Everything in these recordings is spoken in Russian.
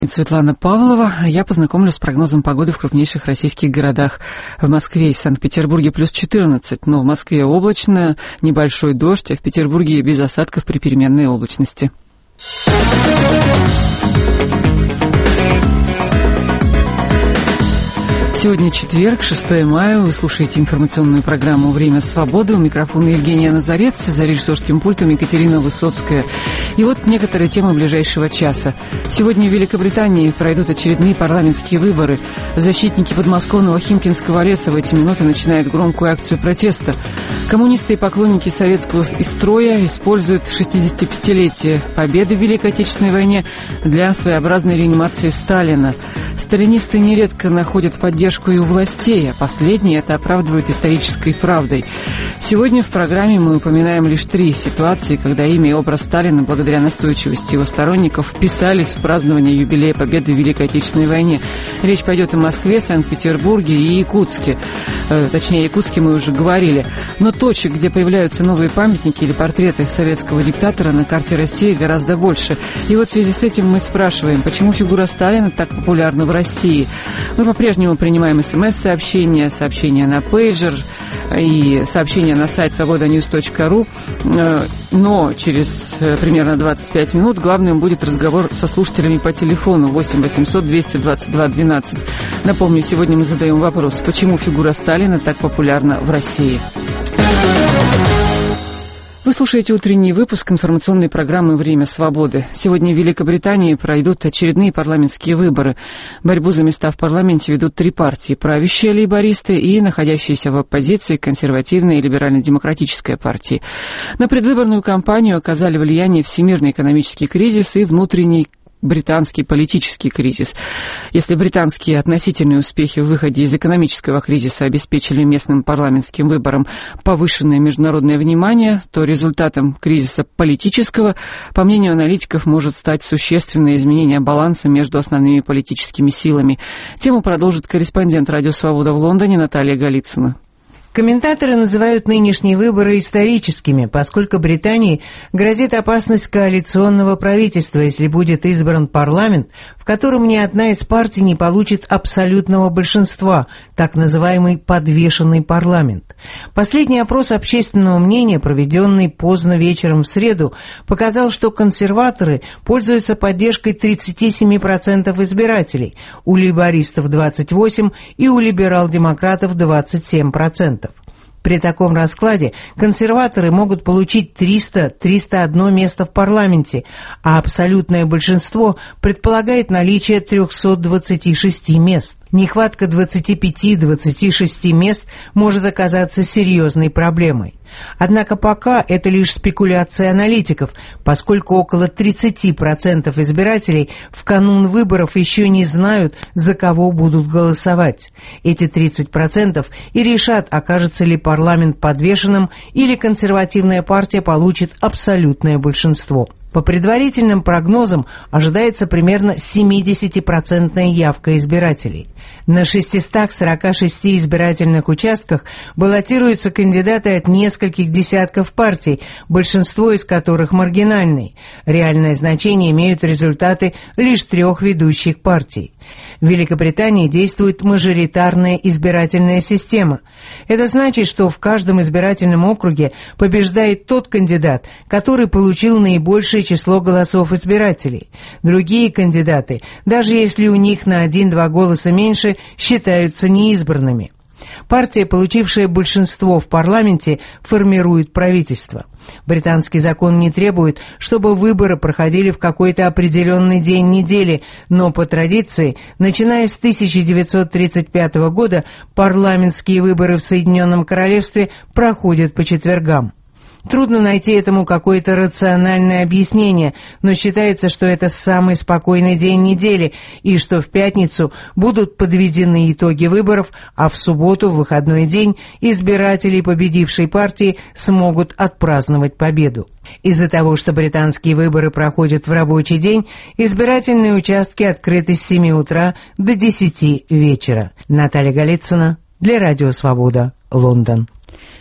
Светлана Павлова. Я познакомлюсь с прогнозом погоды в крупнейших российских городах. В Москве и в Санкт-Петербурге плюс 14, но в Москве облачно, небольшой дождь, а в Петербурге без осадков при переменной облачности. Сегодня четверг, 6 мая. Вы слушаете информационную программу «Время свободы». У микрофона Евгения Назарец, за режиссерским пультом Екатерина Высоцкая. И вот некоторые темы ближайшего часа. Сегодня в Великобритании пройдут очередные парламентские выборы. Защитники подмосковного Химкинского леса в эти минуты начинают громкую акцию протеста. Коммунисты и поклонники советского строя используют 65-летие победы в Великой Отечественной войне для своеобразной реанимации Сталина. Сталинисты нередко находят поддержку и у властей, а последние это оправдывают исторической правдой. Сегодня в программе мы упоминаем лишь 3 ситуации, когда имя и образ Сталина, благодаря настойчивости его сторонников, вписались в празднование юбилея победы в Великой Отечественной войне. Речь пойдет о Москве, Санкт-Петербурге и Якутске. Точнее, о Якутске мы уже говорили. Но точек, где появляются новые памятники или портреты советского диктатора, на карте России гораздо больше. И вот в связи с этим мы спрашиваем, почему фигура Сталина так популярна в России. Мы по-прежнему принимаем СМС-сообщения, сообщения на пейджер и сообщения на сайт svobodanews.ru. Но через примерно 25 минут главным будет разговор со слушателями по телефону 8 800 222 12. Напомню, сегодня мы задаем вопрос, почему фигура Сталина так популярна в России. Вы слушаете утренний выпуск информационной программы «Время свободы». Сегодня в Великобритании пройдут очередные парламентские выборы. Борьбу за места в парламенте ведут 3 партии: правящие лейбористы и находящиеся в оппозиции консервативная и либерально-демократическая партии. На предвыборную кампанию оказали влияние всемирный экономический кризис и внутренний британский политический кризис. Если британские относительные успехи в выходе из экономического кризиса обеспечили местным парламентским выборам повышенное международное внимание, то результатом кризиса политического, по мнению аналитиков, может стать существенное изменение баланса между основными политическими силами. Тему продолжит корреспондент «Радио Свобода» в Лондоне Наталья Голицына. Комментаторы называют нынешние выборы историческими, поскольку Британии грозит опасность коалиционного правительства, если будет избран парламент, в котором ни одна из партий не получит абсолютного большинства, так называемый подвешенный парламент. Последний опрос общественного мнения, проведенный поздно вечером в среду, показал, что консерваторы пользуются поддержкой 37% избирателей, у лейбористов 28% и у либерал-демократов 27%. При таком раскладе консерваторы могут получить 300-301 место в парламенте, а абсолютное большинство предполагает наличие 326 мест. Нехватка 25-26 мест может оказаться серьезной проблемой. Однако пока это лишь спекуляции аналитиков, поскольку около 30% избирателей в канун выборов еще не знают, за кого будут голосовать. Эти 30% и решат, окажется ли парламент подвешенным или консервативная партия получит абсолютное большинство. По предварительным прогнозам ожидается примерно 70% явка избирателей. На 646 избирательных участках баллотируются кандидаты от нескольких десятков партий, большинство из которых маргинальные. Реальное значение имеют результаты лишь 3 ведущих партий. В Великобритании действует мажоритарная избирательная система. Это значит, что в каждом избирательном округе побеждает тот кандидат, который получил наибольшее число голосов избирателей. Другие кандидаты, даже если у них на 1-2 голоса меньше, считаются неизбранными. Партия, получившая большинство в парламенте, формирует правительство. Британский закон не требует, чтобы выборы проходили в какой-то определенный день недели, но по традиции, начиная с 1935 года, парламентские выборы в Соединенном Королевстве проходят по четвергам. Трудно найти этому какое-то рациональное объяснение, но считается, что это самый спокойный день недели и что в пятницу будут подведены итоги выборов, а в субботу, в выходной день, избиратели победившей партии смогут отпраздновать победу. Из-за того, что британские выборы проходят в рабочий день, избирательные участки открыты с 7 утра до 10 вечера. Наталья Голицына для Радио Свобода, Лондон.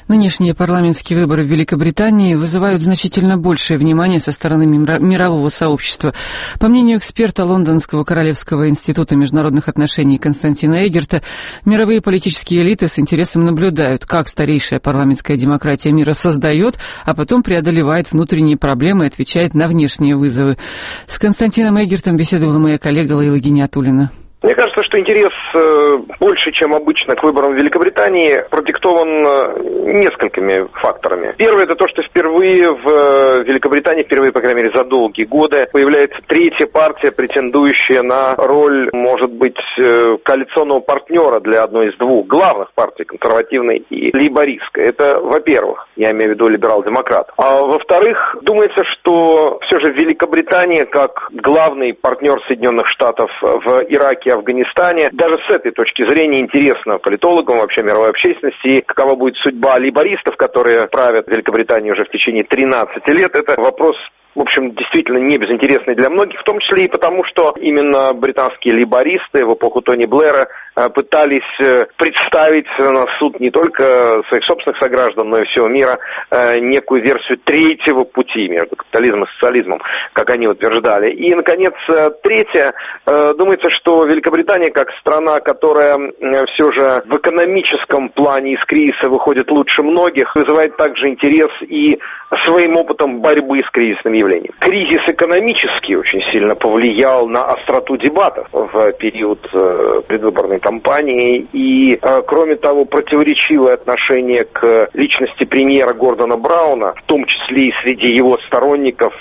Нынешние парламентские выборы в Великобритании вызывают значительно большее внимание со стороны мирового сообщества. По мнению эксперта Лондонского Королевского института международных отношений Константина Эггерта, мировые политические элиты с интересом наблюдают, как старейшая парламентская демократия мира создает, а потом преодолевает внутренние проблемы и отвечает на внешние вызовы. С Константином Эггертом беседовала моя коллега Лейла Гиниатуллина. Мне кажется, что интерес больше, чем обычно, к выборам в Великобритании продиктован несколькими факторами. Первое – это то, что впервые в Великобритании, по крайней мере, за долгие годы, появляется третья партия, претендующая на роль, может быть, коалиционного партнера для одной из двух главных партий, консервативной и лейбористской. Это, во-первых, я имею в виду либерал-демократ. А во-вторых, думается, что все же Великобритания, как главный партнер Соединенных Штатов в Ираке, Афганистане. Даже с этой точки зрения интересно политологам, вообще мировой общественности, какова будет судьба лейбористов, которые правят Великобританию уже в течение 13 лет. Это вопрос, в общем, действительно не безинтересный для многих, в том числе и потому, что именно британские лейбористы в эпоху Тони Блэра пытались представить на суд не только своих собственных сограждан, но и всего мира некую версию третьего пути между капитализмом и социализмом, как они утверждали. И, наконец, третье. Думается, что Великобритания, как страна, которая все же в экономическом плане из кризиса выходит лучше многих, вызывает также интерес и своим опытом борьбы с кризисными явлениями. Кризис экономический очень сильно повлиял на остроту дебатов в период предвыборной кампании и, кроме того, противоречивое отношение к личности премьера Гордона Брауна, в том числе и среди его сторонников,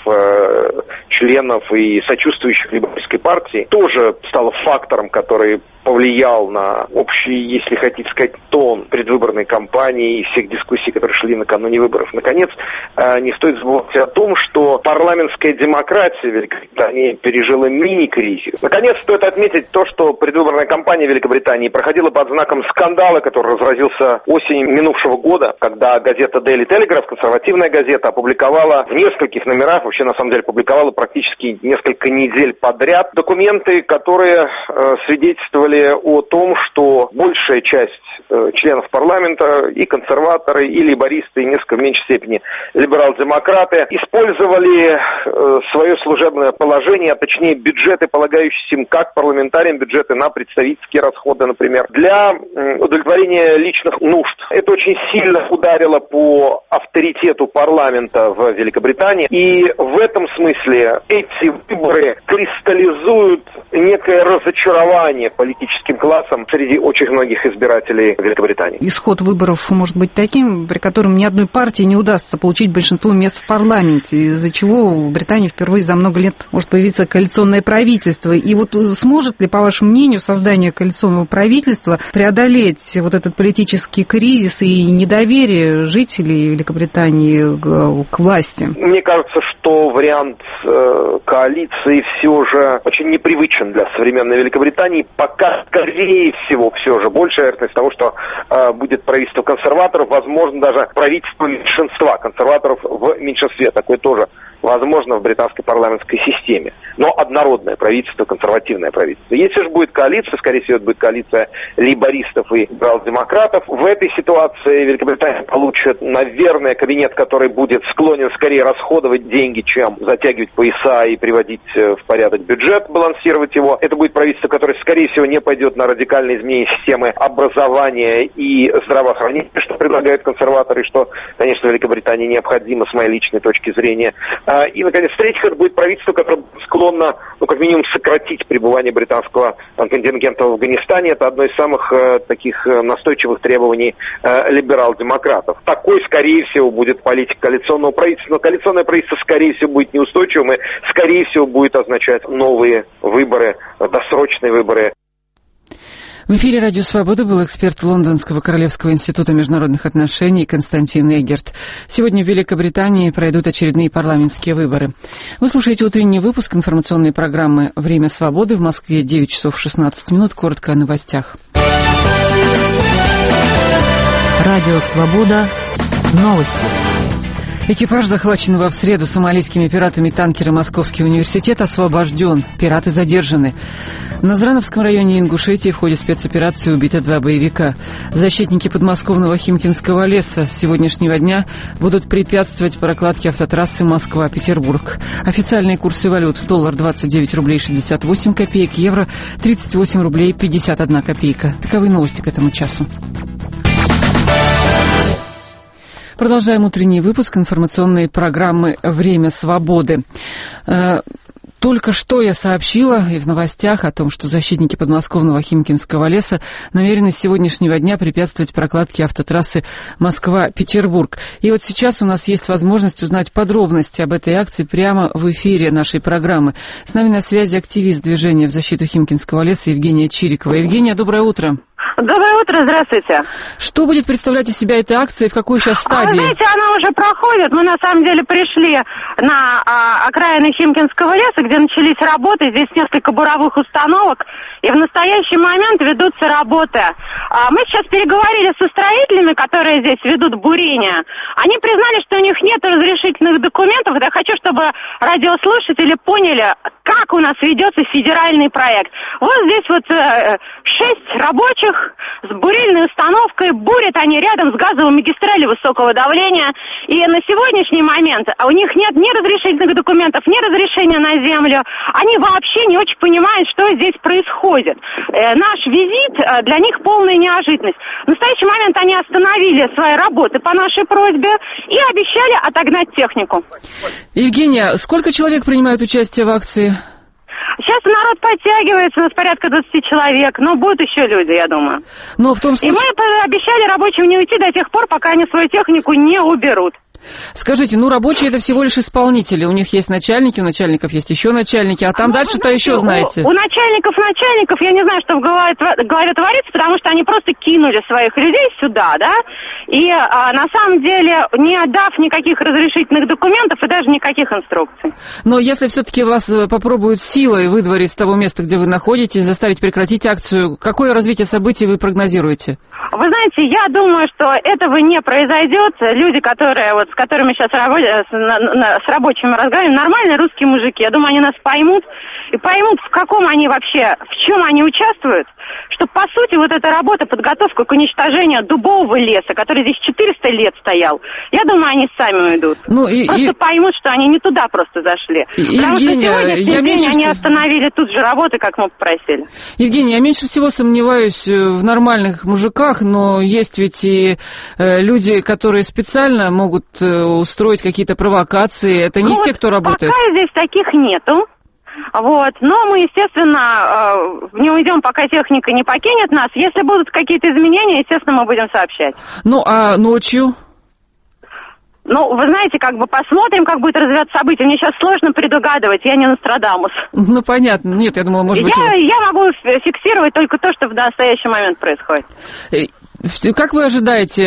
членов и сочувствующих лейбористской партии, тоже стало фактором, который повлиял на общий, если хотите сказать, тон предвыборной кампании и всех дискуссий, которые шли накануне выборов. Наконец, не стоит забывать о том, что парламентская демократия Великобритании пережила мини-кризис. Наконец, стоит отметить то, что предвыборная кампания Великобритании проходила под знаком скандала, который разразился осенью минувшего года, когда газета Daily Telegraph, консервативная газета, опубликовала в нескольких номерах, вообще на самом деле публиковала практически несколько недель подряд, документы, которые свидетельствовали о том, что большая часть членов парламента, и консерваторы, и лейбористы, и несколько в меньшей степени либерал-демократы, использовали свое служебное положение, а точнее бюджеты, полагающиеся им как парламентариям, бюджеты на представительские расходы, например, для удовлетворения личных нужд. Это очень сильно ударило по авторитету парламента в Великобритании, и в этом смысле эти выборы кристаллизуют некое разочарование политическим классом среди очень многих избирателей Великобритании. Исход выборов может быть таким, при котором ни одной партии не удастся получить большинство мест в парламенте, из-за чего в Британии впервые за много лет может появиться коалиционное правительство. И вот сможет ли, по вашему мнению, создание коалиционного правительства преодолеть вот этот политический кризис и недоверие жителей Великобритании к власти? Мне кажется, что вариант коалиции все же очень непривычен для современной Великобритании. Пока, скорее всего, все же большая вероятность того, что будет правительство консерваторов, возможно, даже правительство меньшинства, консерваторов в меньшинстве. Такое тоже возможно в британской парламентской системе. Но однородное правительство, консервативное правительство. Если же будет коалиция, скорее всего, это будет коалиция лейбористов и либерал-демократов. В этой ситуации Великобритания получит, наверное, кабинет, который будет склонен скорее расходовать деньги, чем затягивать пояса и приводить в порядок бюджет, балансировать его. Это будет правительство, которое, скорее всего, не пойдет на радикальные изменения системы образования и здравоохранения, что предлагают консерваторы, что, конечно, Великобритании необходимо с моей личной точки зрения. И, наконец, в-третьих, это будет правительство, которое склонно, как минимум, сократить пребывание британского контингента в Афганистане. Это одно из самых таких настойчивых требований либерал-демократов. Такой, скорее всего, будет политика коалиционного правительства. Но коалиционное правительство, скорее всего, будет неустойчивым и, скорее всего, будет означать новые выборы, досрочные выборы. В эфире «Радио Свобода» был эксперт Лондонского Королевского института международных отношений Константин Эггерт. Сегодня в Великобритании пройдут очередные парламентские выборы. Вы слушаете утренний выпуск информационной программы «Время свободы». В Москве 9 часов 16 минут. Коротко о новостях. Радио Свобода. Новости. Экипаж захваченного в среду сомалийскими пиратами танкера «Московский университет» освобожден. Пираты задержаны. В Назрановском районе Ингушетии в ходе спецоперации убиты 2 боевика. Защитники подмосковного Химкинского леса с сегодняшнего дня будут препятствовать прокладке автотрассы Москва-Петербург. Официальные курсы валют: доллар 29 рублей 68 копеек, евро 38 рублей 51 копейка. Таковы новости к этому часу. Продолжаем утренний выпуск информационной программы «Время свободы». Только что я сообщила и в новостях о том, что защитники подмосковного Химкинского леса намерены с сегодняшнего дня препятствовать прокладке автотрассы Москва-Петербург. И вот сейчас у нас есть возможность узнать подробности об этой акции прямо в эфире нашей программы. С нами на связи активист движения в защиту Химкинского леса Евгения Чирикова. Евгения, доброе утро. Доброе утро, здравствуйте. Что будет представлять из себя эта акция и в какой сейчас стадии? Знаете, она уже проходит. Мы на самом деле пришли на окраины Химкинского леса, где начались работы. Здесь несколько буровых установок. И в настоящий момент ведутся работы. Мы сейчас переговорили со строителями, которые здесь ведут бурение. Они признали, что у них нет разрешительных документов. Я хочу, чтобы радиослушатели поняли, как у нас ведется федеральный проект. Вот здесь вот 6 рабочих с бурильной установкой. Бурят они рядом с газовой магистралью высокого давления. И на сегодняшний момент у них нет ни разрешительных документов, ни разрешения на землю. Они вообще не очень понимают, что здесь происходит. Наш визит для них полная неожиданность. В настоящий момент они остановили свои работы по нашей просьбе и обещали отогнать технику. Евгения, сколько человек принимают участие в акции? Сейчас народ подтягивается, у нас порядка 20 человек, но будут еще люди, я думаю. Но в том случае... И мы обещали рабочим не уйти до тех пор, пока они свою технику не уберут. Скажите, рабочие это всего лишь исполнители. У них есть начальники, у начальников есть еще начальники, а там дальше-то еще знаете. У начальников, я не знаю, что в голове творится, потому что они просто кинули своих людей сюда, да, и на самом деле не отдав никаких разрешительных документов и даже никаких инструкций. Но если все-таки вас попробуют силой выдворить с того места, где вы находитесь, заставить прекратить акцию, какое развитие событий вы прогнозируете? Вы знаете, я думаю, что этого не произойдет. Люди, с которыми сейчас с рабочими разговариваем, нормальные русские мужики. Я думаю, они нас поймут. И поймут, в чем они участвуют. Что, по сути, вот эта работа, подготовка к уничтожению дубового леса, который здесь 400 лет стоял, я думаю, они сами уйдут. Просто поймут, что они не туда просто зашли. Потому что сегодня они остановили тут же работы, как мы попросили. Евгения, я меньше всего сомневаюсь в нормальных мужиках, но есть ведь и люди, которые специально могут устроить какие-то провокации. Это не из тех, кто работает. Пока здесь таких нету. Но мы, естественно, не уйдем, пока техника не покинет нас. Если будут какие-то изменения, естественно, мы будем сообщать. А ночью? Вы знаете, посмотрим, как будет развиваться событие. Мне сейчас сложно предугадывать, я не Нострадамус. Понятно. Нет, я думала, может быть... Я могу фиксировать только то, что в настоящий момент происходит. Как вы ожидаете,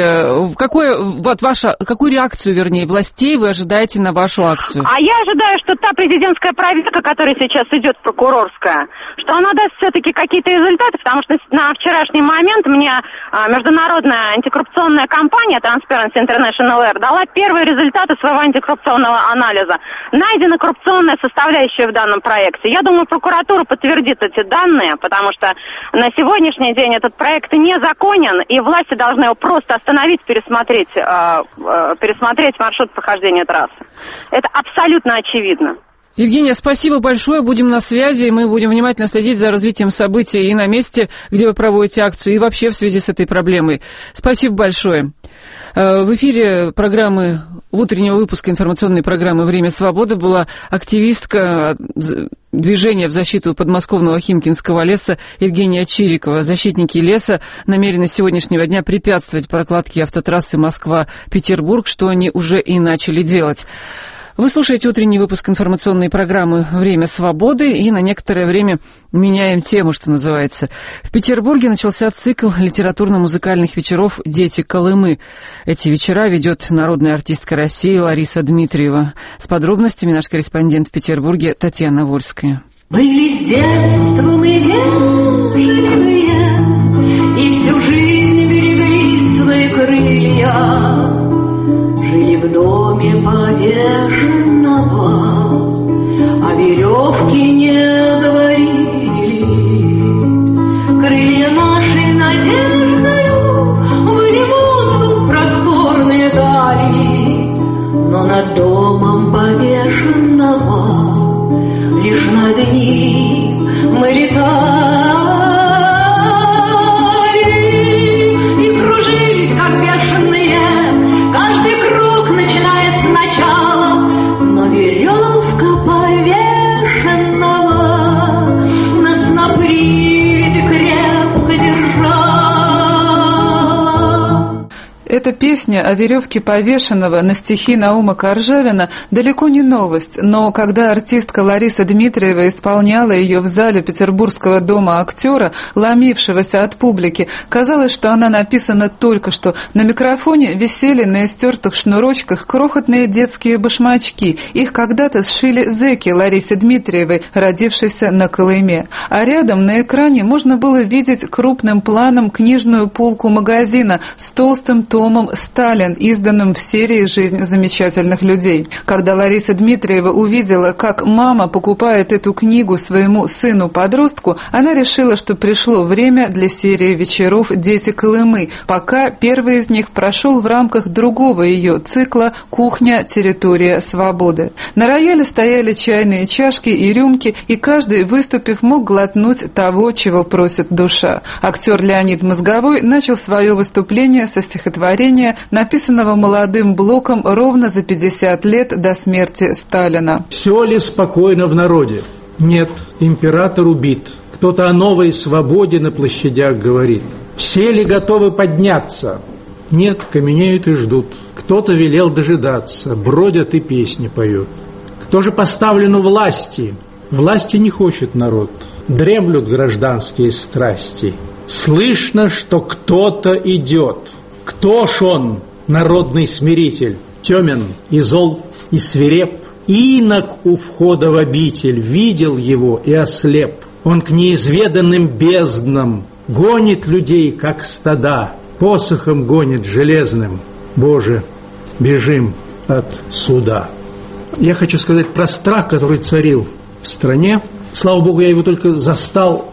какую реакцию, властей вы ожидаете на вашу акцию? Я ожидаю, что та президентская проверка, которая сейчас идет, прокурорская, что она даст все-таки какие-то результаты, потому что на вчерашний момент мне международная антикоррупционная компания Transparency International дала первые результаты своего антикоррупционного анализа. Найдена коррупционная составляющая в данном проекте. Я думаю, прокуратура подтвердит эти данные, потому что на сегодняшний день этот проект незаконен, и власти должны его просто остановить, пересмотреть маршрут прохождения трассы. Это абсолютно очевидно. Евгения, спасибо большое, будем на связи, мы будем внимательно следить за развитием событий и на месте, где вы проводите акцию, и вообще в связи с этой проблемой. Спасибо большое. В эфире программы, утреннего выпуска информационной программы «Время свободы» была активистка движения в защиту подмосковного Химкинского леса Евгения Чирикова. Защитники леса намерены с сегодняшнего дня препятствовать прокладке автотрассы Москва-Петербург, что они уже и начали делать. Вы слушаете утренний выпуск информационной программы «Время свободы», и на некоторое время меняем тему, что называется. В Петербурге начался цикл литературно-музыкальных вечеров «Дети Колымы». Эти вечера ведет народная артистка России Лариса Дмитриева. С подробностями наш корреспондент в Петербурге Татьяна Вольская. Были с детства мы вежливые, и всю жизнь берегли свои крылья. Жили в доме Эта песня о веревке повешенного на стихи Наума Коржавина далеко не новость, но когда артистка Лариса Дмитриева исполняла ее в зале Петербургского дома актера, ломившегося от публики, казалось, что она написана только что. На микрофоне висели на истертых шнурочках крохотные детские башмачки. Их когда-то сшили зэки Ларисе Дмитриевой, родившейся на Колыме. А рядом на экране можно было видеть крупным планом книжную полку магазина с толстым томом «Сталин», изданным в серии «Жизнь замечательных людей». Когда Лариса Дмитриева увидела, как мама покупает эту книгу своему сыну-подростку, она решила, что пришло время для серии вечеров «Дети Колымы», пока первый из них прошел в рамках другого ее цикла «Кухня. Территория свободы». На рояле стояли чайные чашки и рюмки, и каждый, выступив, мог глотнуть того, чего просит душа. Актер Леонид Мозговой начал свое выступление со стихотворения, написанного молодым Блоком ровно за 50 лет до смерти Сталина. «Все ли спокойно в народе? Нет, император убит. Кто-то о новой свободе на площадях говорит. Все ли готовы подняться? Нет, каменеют и ждут. Кто-то велел дожидаться, бродят и песни поют. Кто же поставлен у власти? Власти не хочет народ. Дремлют гражданские страсти. Слышно, что кто-то идет. Кто ж он, народный смиритель? Темен и зол, и свиреп. Инок у входа в обитель видел его и ослеп. Он к неизведанным безднам гонит людей, как стада, посохом гонит железным. Боже, бежим от суда». Я хочу сказать про страх, который царил в стране. Слава Богу, я его только застал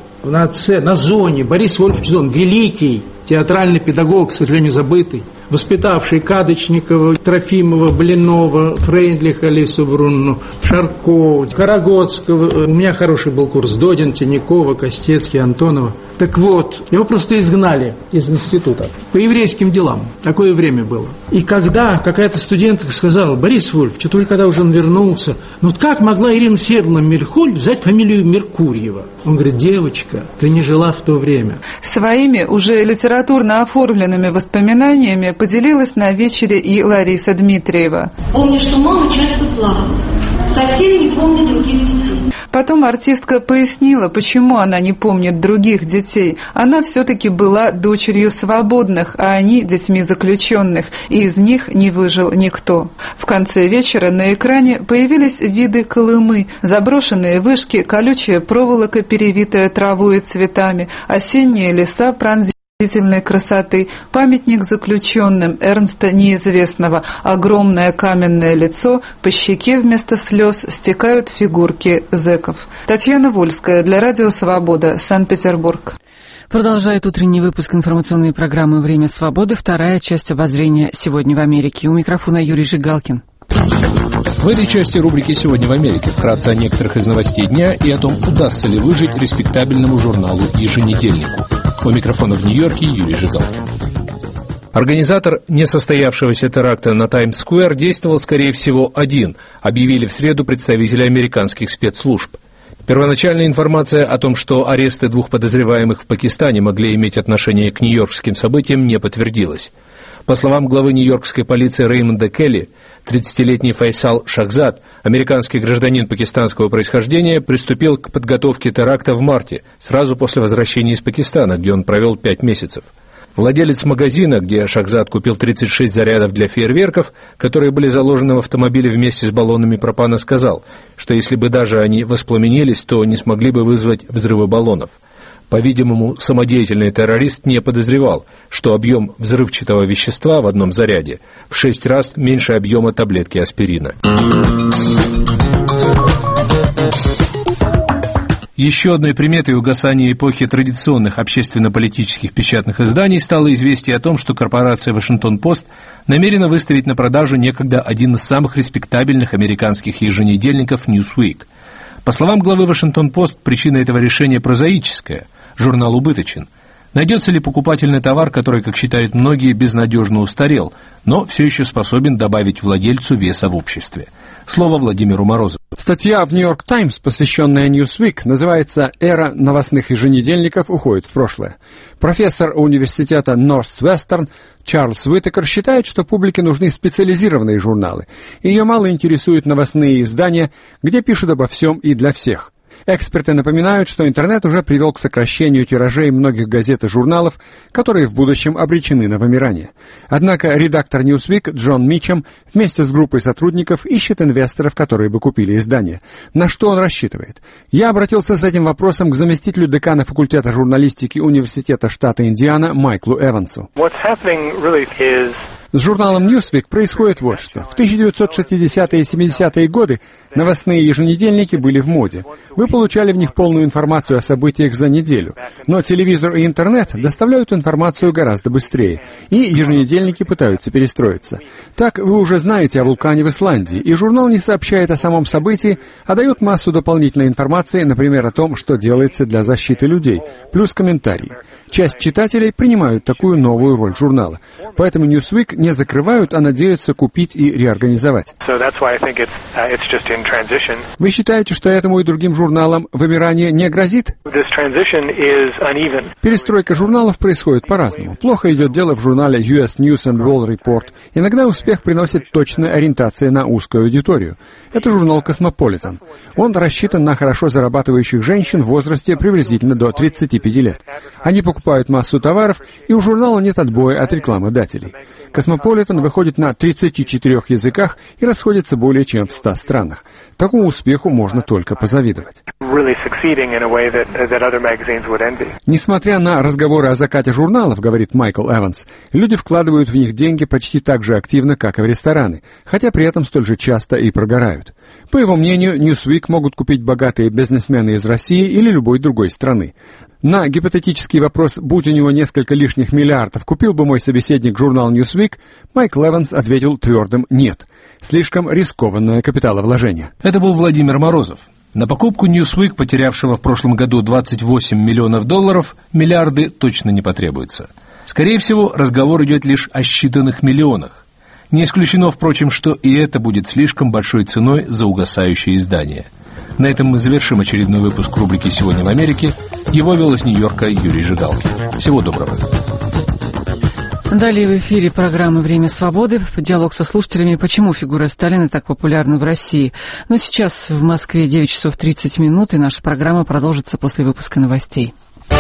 на зоне. Борис Вольфович Зон, великий театральный педагог, к сожалению, забытый, воспитавший Кадочникова, Трофимова, Блинова, Фрейндлиха, Лису Брунну, Шарко, Карагодского. У меня хороший был курс: Додин, Тинякова, Костецкий, Антонова. Так вот, его просто изгнали из института по еврейским делам. Такое время было. И когда какая-то студентка сказала: Борис Вольфович, только когда уже он вернулся, ну как могла Ирина Сергеевна Мельхоль взять фамилию Меркурьева? Он говорит: девочка, ты не жила в то время. Своими уже литературно оформленными воспоминаниями поделилась на вечере и Лариса Дмитриева. Помню, что мама часто плакала. Совсем не помню других детей. Потом артистка пояснила, почему она не помнит других детей. Она все-таки была дочерью свободных, а они детьми заключенных, и из них не выжил никто. В конце вечера на экране появились виды Колымы: заброшенные вышки, колючая проволока, перевитая травой и цветами, осенние леса пронзительные красоты, памятник заключенным Эрнста Неизвестного, огромное каменное лицо, по щеке вместо слез стекают фигурки зэков. Татьяна Вольская для Радио Свобода, Санкт-Петербург. Продолжает утренний выпуск информационной программы «Время свободы», вторая часть обозрения «Сегодня в Америке». У микрофона Юрий Жигалкин. В этой части рубрики «Сегодня в Америке» вкратце о некоторых из новостей дня и о том, удастся ли выжить респектабельному журналу «Еженедельнику». У микрофона в Нью-Йорке Юрий Жигалкин. Организатор несостоявшегося теракта на Таймс-сквер действовал, скорее всего, один, объявили в среду представители американских спецслужб. Первоначальная информация о том, что аресты двух подозреваемых в Пакистане могли иметь отношение к нью-йоркским событиям, не подтвердилась. По словам главы нью-йоркской полиции Реймонда Келли, 30-летний Файсал Шахзад, американский гражданин пакистанского происхождения, приступил к подготовке теракта в марте, сразу после возвращения из Пакистана, где он провел 5 месяцев. Владелец магазина, где Шахзад купил 36 зарядов для фейерверков, которые были заложены в автомобиле вместе с баллонами пропана, сказал, что если бы даже они воспламенились, то не смогли бы вызвать взрывы баллонов. По-видимому, самодеятельный террорист не подозревал, что объем взрывчатого вещества в одном заряде в 6 раз меньше объема таблетки аспирина. Еще одной приметой угасания эпохи традиционных общественно-политических печатных изданий стало известие о том, что корпорация «Вашингтон-Пост» намерена выставить на продажу некогда один из самых респектабельных американских еженедельников «Newsweek». По словам главы «Вашингтон-Пост», причина этого решения прозаическая – журнал убыточен. Найдется ли покупатель на товар, который, как считают многие, безнадежно устарел, но все еще способен добавить владельцу веса в обществе? Слово Владимиру Морозову. Статья в «Нью-Йорк Таймс», посвященная Newsweek, называется «Эра новостных еженедельников уходит в прошлое». Профессор университета Нортвестерн Чарльз Уитакер считает, что публике нужны специализированные журналы. Ее мало интересуют новостные издания, где пишут обо всем и для всех. Эксперты напоминают, что интернет уже привел к сокращению тиражей многих газет и журналов, которые в будущем обречены на вымирание. Однако редактор Newsweek Джон Мичем вместе с группой сотрудников ищет инвесторов, которые бы купили издание. На что он рассчитывает? Я обратился с этим вопросом к заместителю декана факультета журналистики Университета штата Индиана Майклу Эвансу. С журналом Newsweek происходит вот что. В 1960-е и 70-е годы новостные еженедельники были в моде. Вы получали в них полную информацию о событиях за неделю. Но телевизор и интернет доставляют информацию гораздо быстрее. И еженедельники пытаются перестроиться. Так вы уже знаете о вулкане в Исландии, и журнал не сообщает о самом событии, а дает массу дополнительной информации, например, о том, что делается для защиты людей, плюс комментарии. Часть читателей принимают такую новую роль журнала. Поэтому Newsweek не закрывают, а надеются купить и реорганизовать. Вы считаете, что этому и другим журналам вымирание не грозит? Перестройка журналов происходит по-разному. Плохо идет дело в журнале US News and World Report. Иногда успех приносит точная ориентация на узкую аудиторию. Это журнал Cosmopolitan. Он рассчитан на хорошо зарабатывающих женщин в возрасте приблизительно до 35 лет. Они покупают массу товаров, и у журнала нет отбоя от рекламодателей. Cosmopolitan выходит на 34 языках и расходится более чем в 100 странах. Такому успеху можно только позавидовать. Несмотря на разговоры о закате журналов, говорит Майкл Эванс, люди вкладывают в них деньги почти так же активно, как и в рестораны, хотя при этом столь же часто и прогорают. По его мнению, Newsweek могут купить богатые бизнесмены из России или любой другой страны. На гипотетический вопрос, будь у него несколько лишних миллиардов, купил бы мой собеседник журнал Newsweek, Майкл Эванс ответил твердым «нет». Слишком рискованное капиталовложение. Это был Владимир Морозов. На покупку Newsweek, потерявшего в прошлом году $28 миллионов, миллиарды точно не потребуется. Скорее всего, разговор идет лишь о считанных миллионах. Не исключено, впрочем, что и это будет слишком большой ценой за угасающее издание. На этом мы завершим очередной выпуск рубрики «Сегодня в Америке». Его вел из Нью-Йорка Юрий Жигалкин. Всего доброго. Далее в эфире программы «Время свободы». Диалог со слушателями, почему фигура Сталина так популярна в России. Но сейчас в Москве 9 часов 30 минут, и наша программа продолжится после выпуска новостей.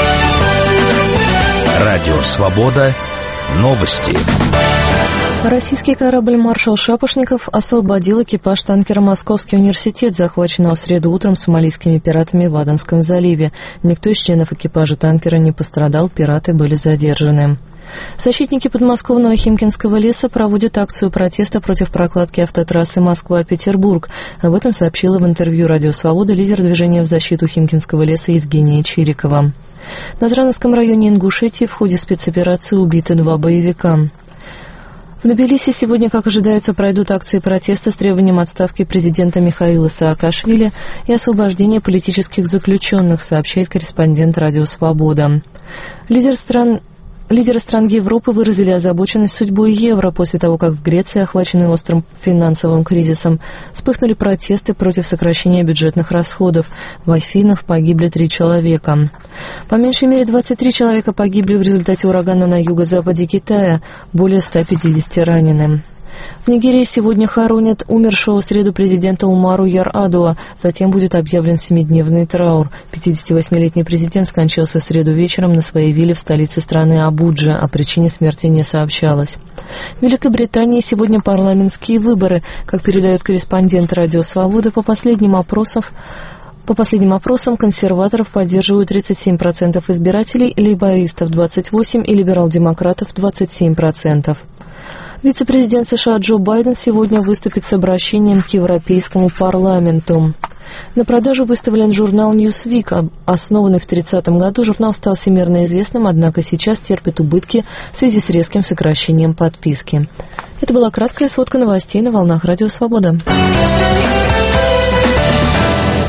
Радио «Свобода». Новости. Российский корабль «Маршал Шапошников» освободил экипаж танкера «Московский университет», захваченного в среду утром сомалийскими пиратами в Аденском заливе. Никто из членов экипажа танкера не пострадал, пираты были задержаны. Защитники подмосковного Химкинского леса проводят акцию протеста против прокладки автотрассы Москва-Петербург. Об этом сообщила в интервью «Радио Свобода» лидер движения в защиту Химкинского леса Евгения Чирикова. На Зрановском районе Ингушетии в ходе спецоперации убиты 2 боевика. В Тбилиси сегодня, как ожидается, пройдут акции протеста с требованием отставки президента Михаила Саакашвили и освобождения политических заключенных, сообщает корреспондент «Радио Свобода». Лидеры стран Европы выразили озабоченность судьбой евро после того, как в Греции, охваченной острым финансовым кризисом, вспыхнули протесты против сокращения бюджетных расходов. В Афинах погибли 3 человека. По меньшей мере 23 человека погибли в результате урагана на юго-западе Китая, более 150 ранены. В Нигерии сегодня хоронят умершего в среду президента Умару Яр-Адуа. Затем будет объявлен 7-дневный траур. 58-летний президент скончался в среду вечером на своей вилле в столице страны Абуджа. О причине смерти не сообщалось. В Великобритании сегодня парламентские выборы. Как передает корреспондент «Радио Свобода», по последним опросам консерваторов поддерживают 37% избирателей, лейбористов 28% и либерал-демократов 27%. Вице-президент США Джо Байден сегодня выступит с обращением к Европейскому парламенту. На продажу выставлен журнал Newsweek. Основанный в 1930 году, журнал стал всемирно известным, однако сейчас терпит убытки в связи с резким сокращением подписки. Это была краткая сводка новостей на волнах Радио Свобода.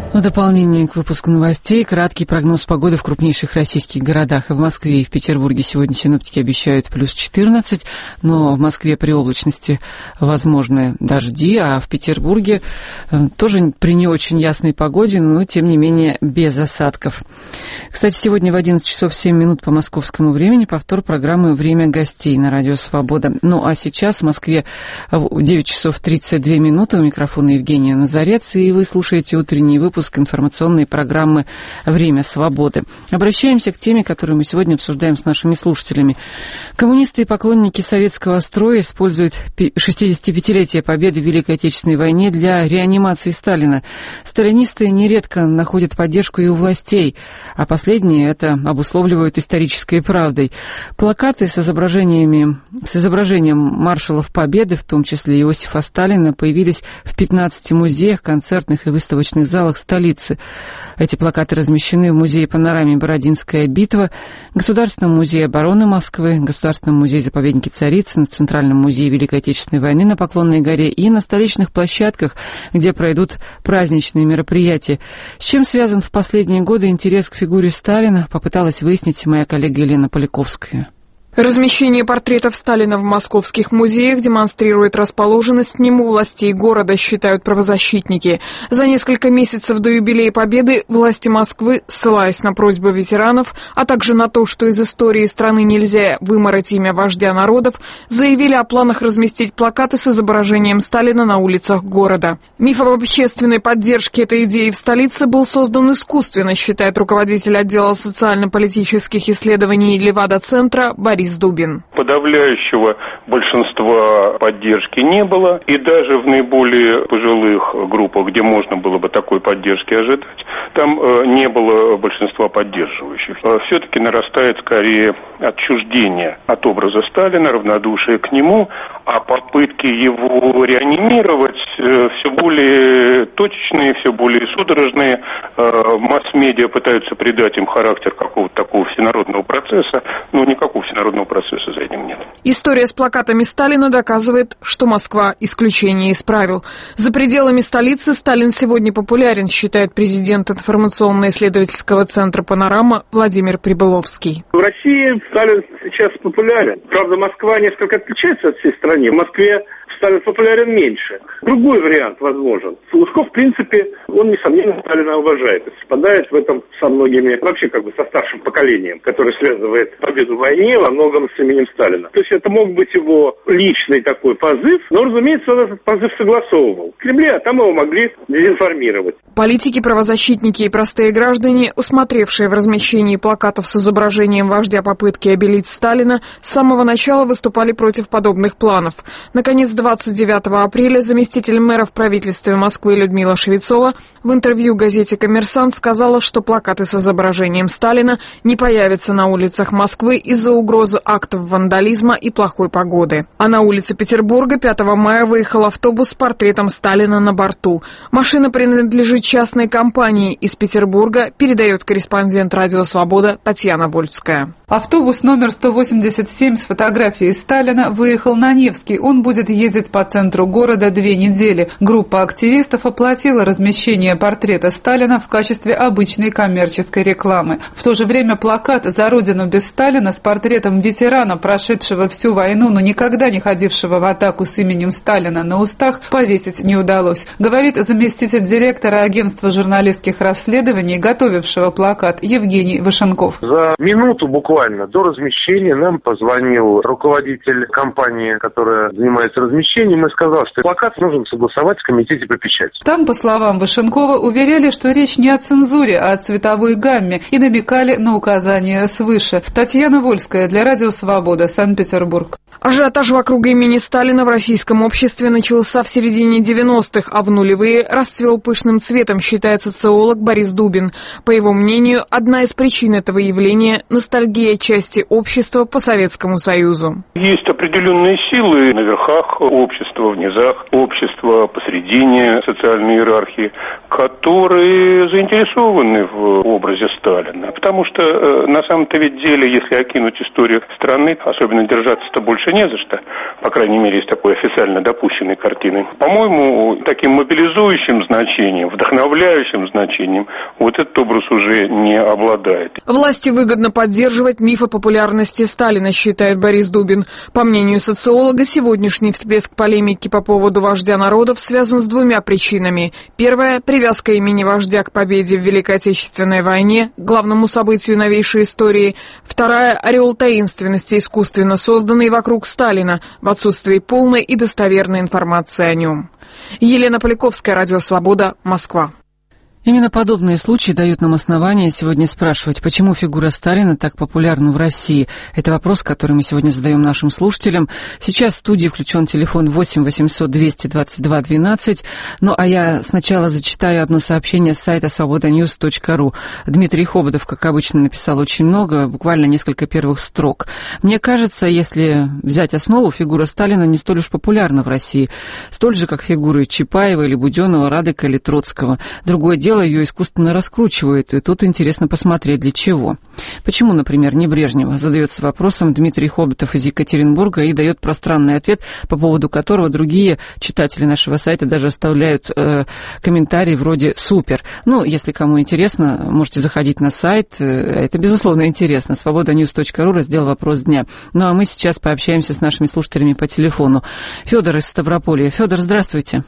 В дополнение к выпуску новостей краткий прогноз погоды в крупнейших российских городах. И в Москве, и в Петербурге сегодня синоптики обещают плюс 14, но в Москве при облачности возможны дожди, а в Петербурге тоже при не очень ясной погоде, но тем не менее без осадков. Кстати, сегодня в 11 часов 7 минут по московскому времени повтор программы «Время гостей» на радио «Свобода». Ну а сейчас в Москве 9 часов 32 минуты. У микрофона Евгения Назарец, и вы слушаете утренний выпуск информационной программы «Время свободы». Обращаемся к теме, которую мы сегодня обсуждаем с нашими слушателями. Коммунисты и поклонники советского строя используют 65-летие победы в Великой Отечественной войне для реанимации Сталина. Сталинисты нередко находят поддержку и у властей, а последние это обусловливают исторической правдой. Плакаты с изображением маршалов Победы, в том числе Иосифа Сталина, появились в 15 музеях, концертных и выставочных залах столицы. Эти плакаты размещены в музее «Панораме. Бородинская битва», Государственном музее обороны Москвы, Государственном музее-заповеднике Царицын, в Центральном музее Великой Отечественной войны на Поклонной горе и на столичных площадках, где пройдут праздничные мероприятия. С чем связан в последние годы интерес к фигуре Сталина, попыталась выяснить моя коллега Елена Поляковская. Размещение портретов Сталина в московских музеях демонстрирует расположенность к нему властей города, считают правозащитники. За несколько месяцев до юбилея Победы власти Москвы, ссылаясь на просьбы ветеранов, а также на то, что из истории страны нельзя вымарать имя вождя народов, заявили о планах разместить плакаты с изображением Сталина на улицах города. Миф об общественной поддержке этой идеи в столице был создан искусственно, считает руководитель отдела социально-политических исследований Левада-центра Борис Дубин. Подавляющего большинства поддержки не было, и даже в наиболее пожилых группах, где можно было бы такой поддержки ожидать, там не было большинства поддерживающих. Все-таки нарастает скорее отчуждение от образа Сталина, равнодушие к нему, а попытки его реанимировать все более точечные, все более судорожные. Масс-медиа пытаются придать им характер какого-то такого всенародного процесса, но никакого всенародного процесса за этим нет. История с плакатами Сталина доказывает, что Москва исключение из правил. За пределами столицы Сталин сегодня популярен, считает президент информационно-исследовательского центра «Панорама» Владимир Прибыловский. В России Сталин сейчас популярен. Правда, Москва несколько отличается от всей страны. В Москве Сталин популярен меньше. Другой вариант возможен. Лужков, в принципе, он, несомненно, Сталина уважает. И совпадает в этом со многими, вообще со старшим поколением, которое связывает победу в войне во многом с именем Сталина. То есть это мог быть его личный такой позыв, но, разумеется, он этот позыв согласовывал. В Кремле, а там его могли дезинформировать. Политики, правозащитники и простые граждане, усмотревшие в размещении плакатов с изображением вождя попытки обелить Сталина, с самого начала выступали против подобных планов. Наконец, 29 апреля заместитель мэра в правительстве Москвы Людмила Швецова в интервью газете «Коммерсант» сказала, что плакаты с изображением Сталина не появятся на улицах Москвы из-за угрозы актов вандализма и плохой погоды. А на улице Петербурга 5 мая выехал автобус с портретом Сталина на борту. Машина принадлежит частной компании из Петербурга, передает корреспондент «Радио Свобода» Татьяна Вольская. Автобус номер 187 с фотографией Сталина выехал на Невский. Он будет ездить по центру города 2 недели. Группа активистов оплатила размещение портрета Сталина в качестве обычной коммерческой рекламы. В то же время плакат «За Родину без Сталина» с портретом ветерана, прошедшего всю войну, но никогда не ходившего в атаку с именем Сталина на устах, повесить не удалось, говорит заместитель директора агентства журналистских расследований, готовившего плакат, Евгений Вышенков. За минуту буквально до размещения нам позвонил руководитель компании, которая занимается размещением, и сказал, что плакат нужно согласовать в комитете по печати. Там, по словам Вышенкова, уверяли, что речь не о цензуре, а о цветовой гамме, и намекали на указания свыше. Татьяна Вольская для Радио Свобода, Санкт-Петербург. Ажиотаж вокруг имени Сталина в российском обществе начался в середине 90-х, а в нулевые расцвел пышным цветом, считает социолог Борис Дубин. По его мнению, одна из причин этого явления – ностальгия части общества по Советскому Союзу. Есть определенные силы на верхах общества, в низах общества, посредине социальной иерархии, которые заинтересованы в образе Сталина. Потому что на самом-то ведь деле, если окинуть историю страны, особенно держаться-то больше больше не за что. По крайней мере, из такой официально допущенной картины. По-моему, таким мобилизующим значением, вдохновляющим значением вот этот образ уже не обладает. Власти выгодно поддерживать миф о популярности Сталина, считает Борис Дубин. По мнению социолога, сегодняшний всплеск полемики по поводу вождя народов связан с двумя причинами. Первая – привязка имени вождя к победе в Великой Отечественной войне, главному событию новейшей истории. Вторая – ореол таинственности, искусственно созданный вокруг Сталина, в отсутствии полной и достоверной информации о нем. Елена Поляковская, Радио Свобода, Москва. Именно подобные случаи дают нам основания сегодня спрашивать, почему фигура Сталина так популярна в России. Это вопрос, который мы сегодня задаем нашим слушателям. Сейчас в студии включен телефон 8 800 222 12. Ну, а я сначала зачитаю одно сообщение с сайта svobodanews.ru. Дмитрий Хоботов, как обычно, написал очень много, буквально несколько первых строк. Мне кажется, если взять основу, фигура Сталина не столь уж популярна в России. Столь же, как фигуры Чапаева или Буденного, Радека или Троцкого. Другое дело, ее искусственно раскручивают, и тут интересно посмотреть, для чего. Почему, например, не Брежнева? Задается вопросом Дмитрий Хоботов из Екатеринбурга и дает пространный ответ, по поводу которого другие читатели нашего сайта даже оставляют комментарии вроде «супер». Ну, если кому интересно, можете заходить на сайт, это, безусловно, интересно. svobodanews.ru, раздел «Вопрос дня». Ну, а мы сейчас пообщаемся с нашими слушателями по телефону. Федор из Ставрополья. Федор, здравствуйте.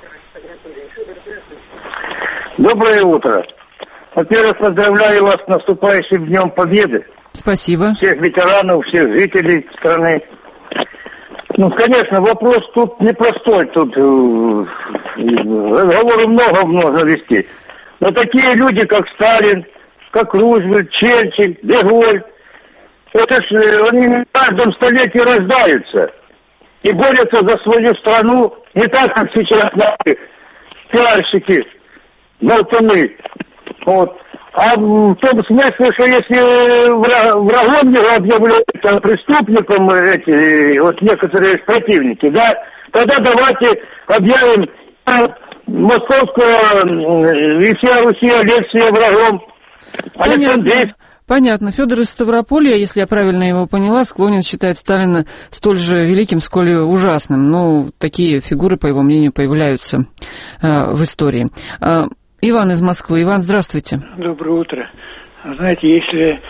Доброе утро. Во-первых, поздравляю вас с наступающим Днем Победы. Спасибо. Всех ветеранов, всех жителей страны. Ну, конечно, вопрос тут непростой. Тут разговоры много можно вести. Но такие люди, как Сталин, как Рузвельт, Черчилль, де Голль, это ж они в каждом столетии рождаются и борются за свою страну не так, как сейчас наши пиарщики, болтуны. Вот. А в том смысле, что если врагом его объявляют, а преступником эти вот некоторые противники, да, тогда давайте объявим московского и вся Руси Алексия врагом. Понятно. Федор из Ставрополья, если я правильно его поняла, склонен считать Сталина столь же великим, сколь и ужасным. Ну, такие фигуры, по его мнению, появляются в истории. Иван из Москвы. Иван, здравствуйте. Доброе утро. Знаете, если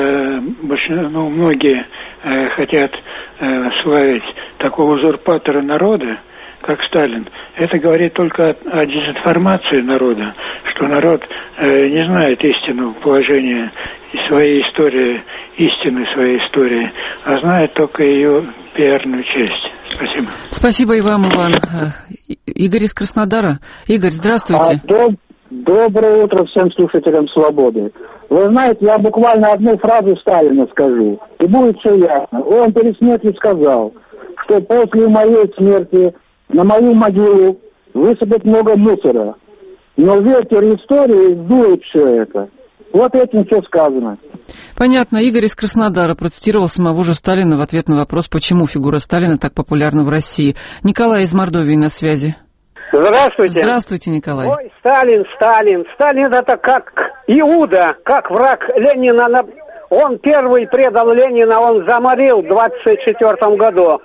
многие хотят славить такого узурпатора народа, как Сталин, это говорит только о дезинформации народа, что народ не знает истинного положения своей истории, истины своей истории, а знает только ее пиарную часть. Спасибо. Спасибо и вам, Иван. Игорь из Краснодара. Игорь, здравствуйте. Доброе утро всем слушателям «Свободы». Вы знаете, я буквально одну фразу Сталина скажу, и будет все ясно. Он перед смертью сказал, что после моей смерти на мою могилу высыпят много мусора. Но ветер истории сдует все это. Вот этим все сказано. Понятно. Игорь из Краснодара процитировал самого же Сталина в ответ на вопрос, почему фигура Сталина так популярна в России. Николай из Мордовии на связи. Здравствуйте. Здравствуйте, Николай. Ой, Сталин. Сталин это как Иуда, как враг Ленина. Он первый предал Ленина, он заморил в 1924 году,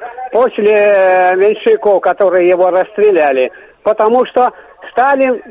после меньшевиков, которые его расстреляли. Потому что Сталин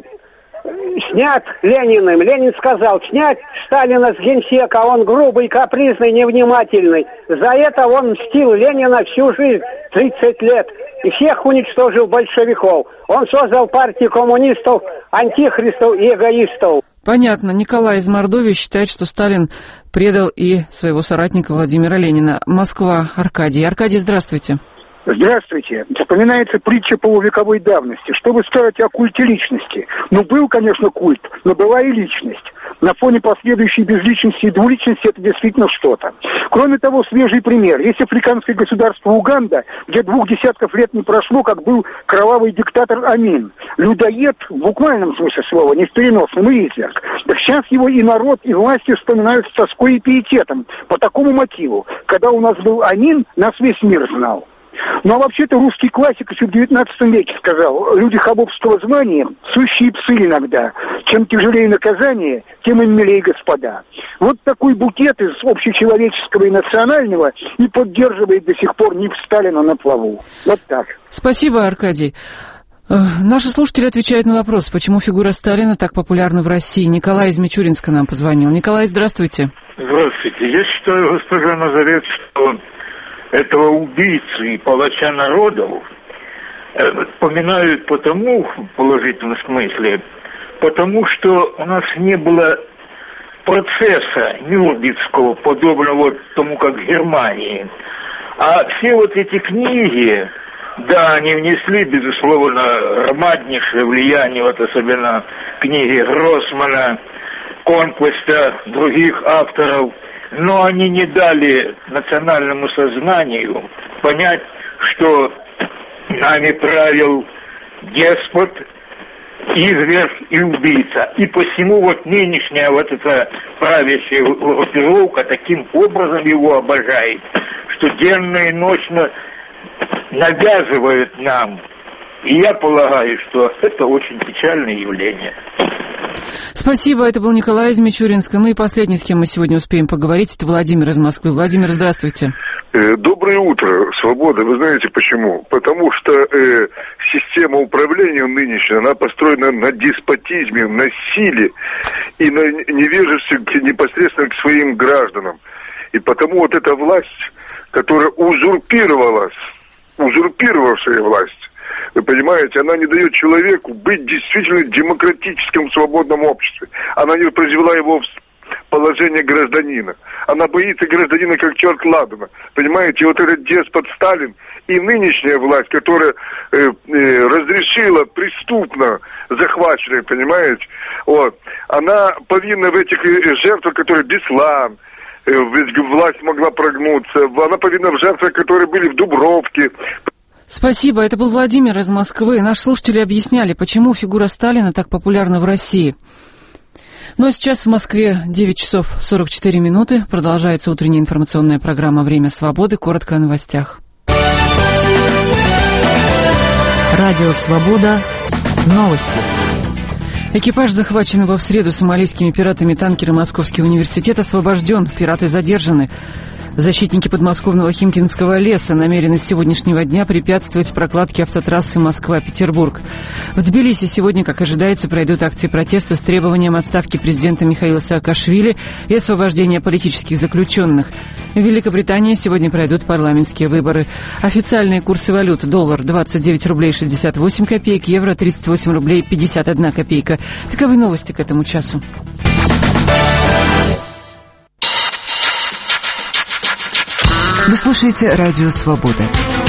снят Лениным. Ленин сказал, снять Сталина с генсека, он грубый, капризный, невнимательный. За это он мстил Ленина всю жизнь, 30 лет. И всех уничтожил большевиков. Он создал партию коммунистов, антихристов и эгоистов. Понятно. Николай из Мордовии считает, что Сталин предал и своего соратника Владимира Ленина. Москва, Аркадий. Аркадий, здравствуйте. Здравствуйте. Вспоминается притча полувековой давности. Чтобы сказать о культе личности? Ну, был, конечно, культ, но была и личность. На фоне последующей безличности и двуличности это действительно что-то. Кроме того, свежий пример. Есть африканское государство Уганда, где 2 десятков лет не прошло, как был кровавый диктатор Амин. Людоед, в буквальном смысле слова, не в переносном, и изверг. Так сейчас его и народ, и власти вспоминают с тоской и пиететом. По такому мотиву. Когда у нас был Амин, нас весь мир знал. Ну, а вообще-то русский классик еще в 19 веке сказал: люди холопского звания — сущие псы иногда. Чем тяжелее наказание, тем им милее господа. Вот такой букет из общечеловеческого и национального и поддерживает до сих пор НИП Сталина на плаву. Вот так. Спасибо, Аркадий. Наши слушатели отвечают на вопрос, почему фигура Сталина так популярна в России. Николай из Мичуринска нам позвонил. Николай, здравствуйте. Здравствуйте. Я считаю, госпожа Назарет, что этого убийцу и палача народов поминают потому, в положительном смысле, потому что у нас не было процесса Нюрнбергского, подобного тому, как в Германии. А все вот эти книги, да, они внесли, безусловно, громаднейшее влияние, вот особенно книги Гроссмана, Конквеста, других авторов, но они не дали национальному сознанию понять, что нами правил деспот, изверг и убийца. И посему вот нынешняя вот эта правящая группировка таким образом его обожает, что денно и ночно навязывают нам. И я полагаю, что это очень печальное явление. Спасибо, это был Николай из Мичуринска. Ну и последний, с кем мы сегодня успеем поговорить, это Владимир из Москвы. Владимир, здравствуйте. Доброе утро, Свобода. Вы знаете почему? Потому что система управления нынешняя, она построена на деспотизме, на силе и на невежестве непосредственно к своим гражданам. И потому вот эта власть, которая узурпировавшая власть, вы понимаете, она не дает человеку быть действительно в демократическом свободном обществе. Она не произвела его в положение гражданина. Она боится гражданина как черт ладана. Понимаете, вот этот деспот Сталин и нынешняя власть, которая разрешила преступно захваченные, понимаете, вот, она повинна в этих жертвах, которые Беслан, власть могла прогнуться, она повинна в жертвах, которые были в Дубровке. Спасибо, это был Владимир из Москвы. Наши слушатели объясняли, почему фигура Сталина так популярна в России. Ну а сейчас в Москве 9 часов 44 минуты. Продолжается утренняя информационная программа «Время свободы». Коротко о новостях. Радио «Свобода». Новости. Экипаж захваченного в среду сомалийскими пиратами танкера «Московский университет» освобожден. Пираты задержаны. Защитники подмосковного Химкинского леса намерены с сегодняшнего дня препятствовать прокладке автотрассы Москва-Петербург. В Тбилиси сегодня, как ожидается, пройдут акции протеста с требованием отставки президента Михаила Саакашвили и освобождения политических заключенных. В Великобритании сегодня пройдут парламентские выборы. Официальные курсы валют: доллар 29 рублей 68 копеек, евро 38 рублей 51 копейка. Таковы новости к этому часу. Вы слушаете «Радио Свобода».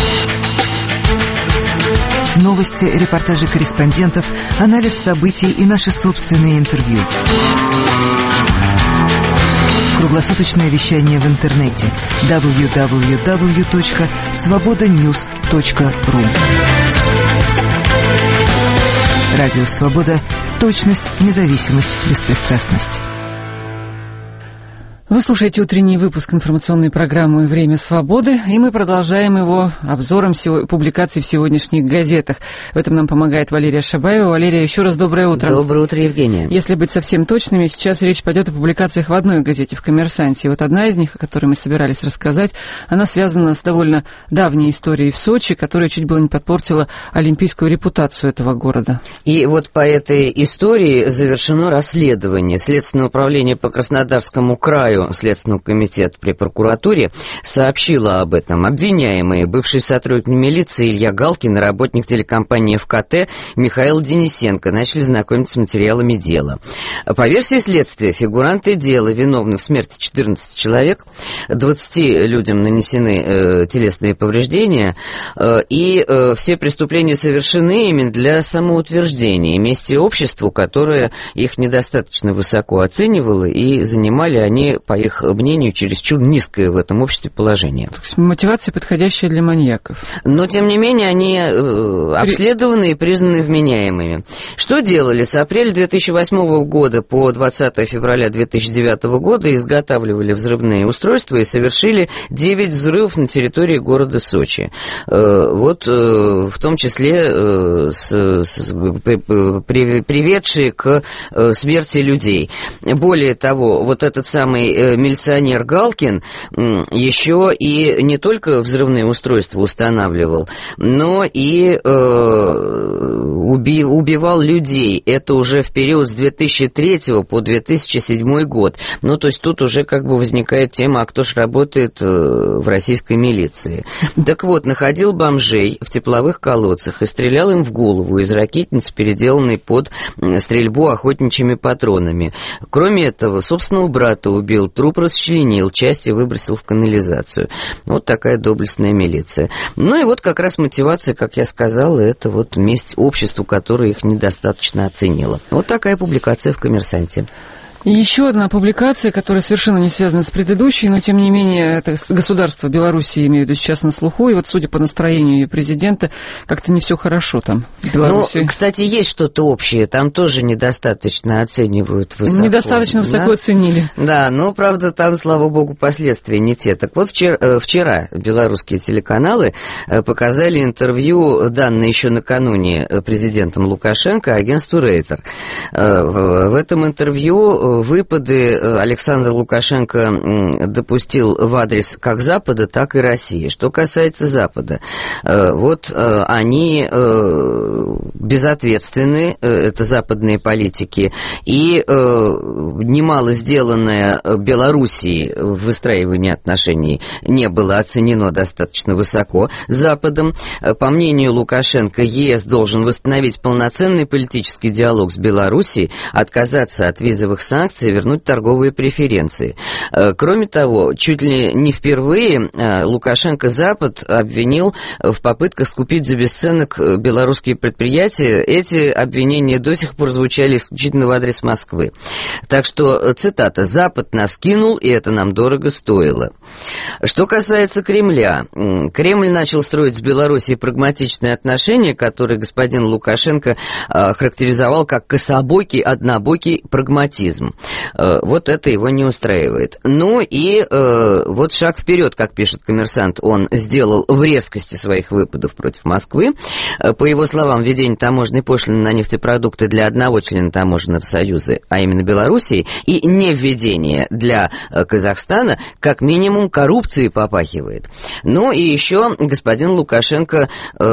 Новости, репортажи корреспондентов, анализ событий и наши собственные интервью. Круглосуточное вещание в интернете www.svobodanews.ru. Радио Свобода. Точность, независимость, беспристрастность. Вы слушаете утренний выпуск информационной программы «Время свободы», и мы продолжаем его обзором публикаций в сегодняшних газетах. В этом нам помогает Валерия Шабаева. Валерия, еще раз доброе утро. Доброе утро, Евгения. Если быть совсем точными, сейчас речь пойдет о публикациях в одной газете, в «Коммерсанте». И вот одна из них, о которой мы собирались рассказать, она связана с довольно давней историей в Сочи, которая чуть было не подпортила олимпийскую репутацию этого города. И вот по этой истории завершено расследование. Следственное управление по Краснодарскому краю, Следственный комитет при прокуратуре, сообщила об этом. Обвиняемые: бывший сотрудник милиции Илья Галкин и работник телекомпании ФКТ Михаил Денисенко, начали знакомиться с материалами дела. По версии следствия, фигуранты дела виновны в смерти 14 человек, 20 людям нанесены телесные повреждения, и все преступления совершены именно для самоутверждения, мести обществу, которое их недостаточно высоко оценивало, и занимали они по их мнению, чересчур низкое в этом обществе положение. То есть мотивация, подходящая для маньяков. Но, тем не менее, они обследованы и признаны вменяемыми. Что делали? С апреля 2008 года по 20 февраля 2009 года изготавливали взрывные устройства и совершили 9 взрывов на территории города Сочи. Вот в том числе приведшие к смерти людей. Более того, вот этот самый милиционер Галкин еще и не только взрывные устройства устанавливал, но и убивал людей. Это уже в период с 2003 по 2007 год. Ну, то есть тут уже как бы возникает тема, а кто ж работает в российской милиции. Так вот, находил бомжей в тепловых колодцах и стрелял им в голову из ракетницы, переделанной под стрельбу охотничьими патронами. Кроме этого, собственного брата убил, труп расчленил, части выбросил в канализацию. Вот такая доблестная милиция. Ну и вот как раз мотивация, как я сказала, это вот месть обществу, которое их недостаточно оценило. Вот такая публикация в «Коммерсанте». И еще одна публикация, которая совершенно не связана с предыдущей, но, тем не менее, это государство Беларуси, имею в виду, сейчас на слуху, и вот, судя по настроению ее президента, как-то не все хорошо там, в Беларуси. Ну, кстати, есть что-то общее, там тоже недостаточно оценивают высоко. Недостаточно высоко оценили. Да, но, правда, там, слава богу, последствия не те. Так вот, вчера белорусские телеканалы показали интервью, данное еще накануне президентом Лукашенко, агентству Рейтер. В этом интервью выпады Александр Лукашенко допустил в адрес как Запада, так и России. Что касается Запада, вот они безответственны, это западные политики, и немало сделанное Белоруссией в выстраивании отношений не было оценено достаточно высоко Западом. По мнению Лукашенко, ЕС должен восстановить полноценный политический диалог с Белоруссией, отказаться от визовых санкций, вернуть торговые преференции. Кроме того, чуть ли не впервые Лукашенко Запад обвинил в попытках скупить за бесценок белорусские предприятия. Эти обвинения до сих пор звучали исключительно в адрес Москвы. Так что, цитата, «Запад нас кинул, и это нам дорого стоило». Что касается Кремля, Кремль начал строить с Белоруссией прагматичные отношения, которые господин Лукашенко характеризовал как кособокий, однобокий прагматизм. Вот это его не устраивает. Ну и вот шаг вперед, как пишет «Коммерсант», он сделал в резкости своих выпадов против Москвы. По его словам, введение таможенной пошлины на нефтепродукты для одного члена таможенного союза, а именно Белоруссии, и не введение для Казахстана, как минимум коррупцией попахивает. Ну и еще господин Лукашенко